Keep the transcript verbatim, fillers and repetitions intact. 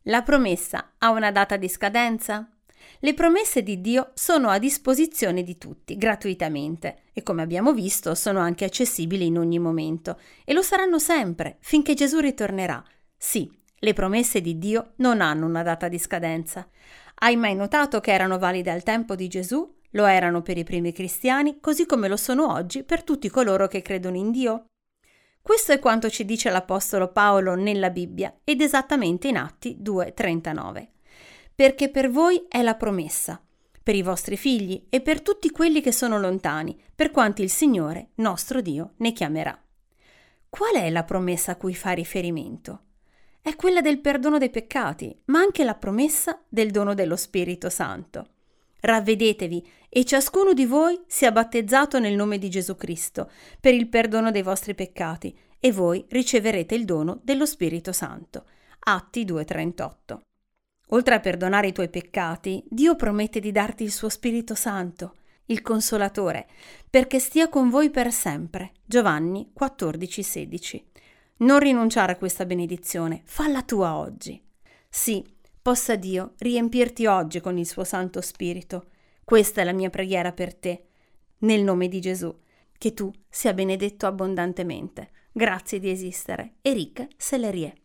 La promessa ha una data di scadenza? Le promesse di Dio sono a disposizione di tutti, gratuitamente, e come abbiamo visto sono anche accessibili in ogni momento, e lo saranno sempre, finché Gesù ritornerà. Sì, le promesse di Dio non hanno una data di scadenza. Hai mai notato che erano valide al tempo di Gesù? Lo erano per i primi cristiani, così come lo sono oggi per tutti coloro che credono in Dio? Questo è quanto ci dice l'Apostolo Paolo nella Bibbia ed esattamente in Atti due trentanove. Perché per voi è la promessa, per i vostri figli e per tutti quelli che sono lontani, per quanti il Signore, nostro Dio, ne chiamerà. Qual è la promessa a cui fa riferimento? È quella del perdono dei peccati, ma anche la promessa del dono dello Spirito Santo. Ravvedetevi e ciascuno di voi sia battezzato nel nome di Gesù Cristo per il perdono dei vostri peccati e voi riceverete il dono dello Spirito Santo. Atti due trentotto. Oltre a perdonare i tuoi peccati, Dio promette di darti il suo Spirito Santo, il Consolatore, perché stia con voi per sempre. Giovanni quattordici sedici. Non rinunciare a questa benedizione, falla tua oggi. Sì, possa Dio riempirti oggi con il suo Santo Spirito. Questa è la mia preghiera per te, nel nome di Gesù, che tu sia benedetto abbondantemente. Grazie di esistere. Eric Sellerie.